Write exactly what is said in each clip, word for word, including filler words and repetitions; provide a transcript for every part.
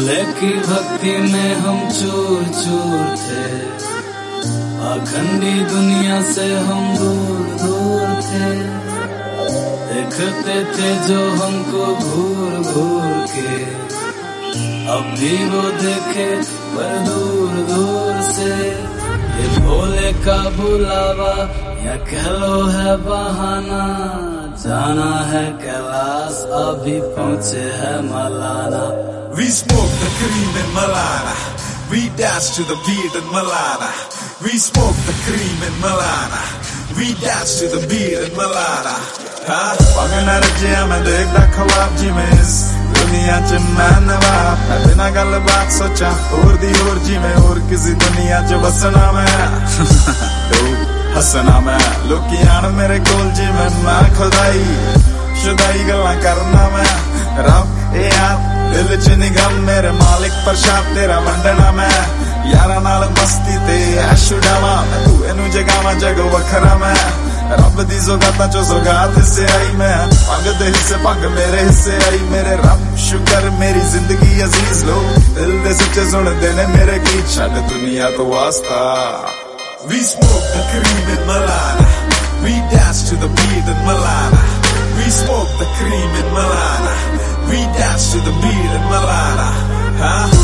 भोले की भक्ति में हम चूर चूर थे, अखंडी दुनिया से हम दूर दूर थे। देखते थे जो हमको घूर घूर के, अब भी वो देखे पर दूर दूर से। ये भोले का बुलावा या कह लो है बहाना, जाना है कैलाश अभी पहुँचे है Malana. We smoke the cream in Malana, we dance to the beat in Malana. We smoke the cream in Malana, we dance to the beat in Malana. हाँ पगना रजिया मैं देखदा ख्वाब जी में इस दुनिया च मैं नवाब। मैं बिना गल बात सोचा और दी और जी में और किसी दुनिया च बसना मैं हसना मैं। लोकी आन मेरे कोल जी में मैं खुदाई शुदाई गल्ला करना मैं। रब ए आप दिल च निगम मेरे मालिक प्रशाद तेरा वंडना मैं। यारा नाल मस्ती ते ऐश उड़ावा मैं, तू एनू जगावा जग वखरा मैं। रब दी सौगातां चो सौगात हिस्से आई मैं, पंग दे हिस्से पंग मेरे हिस्से आई। मेरे रब शुक्र मेरी जिंदगी अजीज लो, दिल दे सच्चे सुनदे ने मेरे गीत, छड्ड दुनिया तो वास्ता। We smoke the cream in Malana, we dance to the beat in Malana. We smoke the cream in Malana, we dance to the beat in Malana. Huh?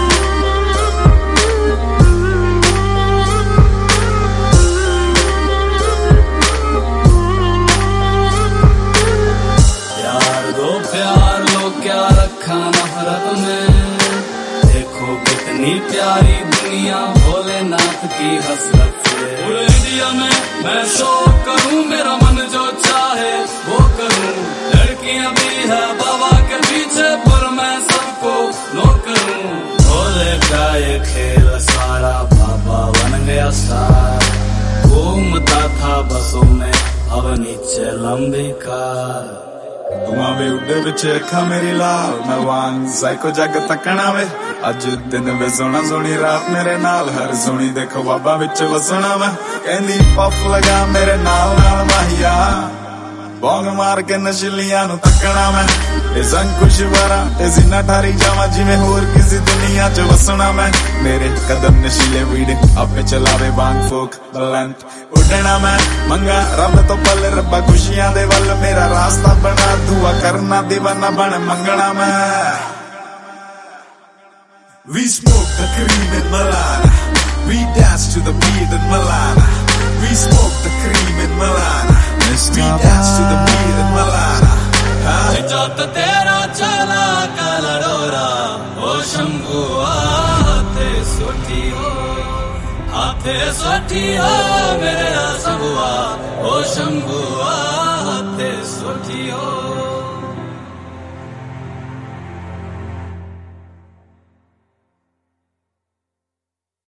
प्यार दो प्यार लो क्या रखा नफरत में, देखो कितनी प्यारी दुनिया भोलेनाथ की हसरत से। पूरे इंडिया में मैं शो करूं, मेरा मन जो चाहे वो करूं। लड़कियां भी है बाबा के पीछे पर मैं सबको नो करूं। भोले का ये खेल सारा बाबा बन गया स्टार, घूमता था बसों में अब नीचे लंबी कार। दुआ वे उड़े विच अखा मेरी लाल, मैं वांग साइको जग तकना वे। अज दिन वे सोना सोनी रात मेरे नाल, हर सोनी देखो बाबा विच वसना मैं। कहंदी पफ लगा मेरे नाल नाल माहिया, बौंग मार के नशीलियां नू तकना मैं। ए संग खुश भरा ते जिन्ना ठारी जावा जिवें होर किसी दुनिया च वसना मैं। मेरे कदम नशीले वीड आपे चलावे बांग फोक बलंत उड़ना मैं। मंगा रब तो पल रब्बा खुशियां दे वल, मेरा रास्ता बना दुआ करना दीवाना बन मंगना मैं। We smoke the cream in Malana, we dance to the beat in Malana. We smoke the cream in Malana, we dance to the beat in Malana. जत तेरा चला कलडोरा ओ शंभू हाथे सोठी हो, हाथे सोठी हो मेरे शंभुआ ओ शंभू हाथे सोठी हो।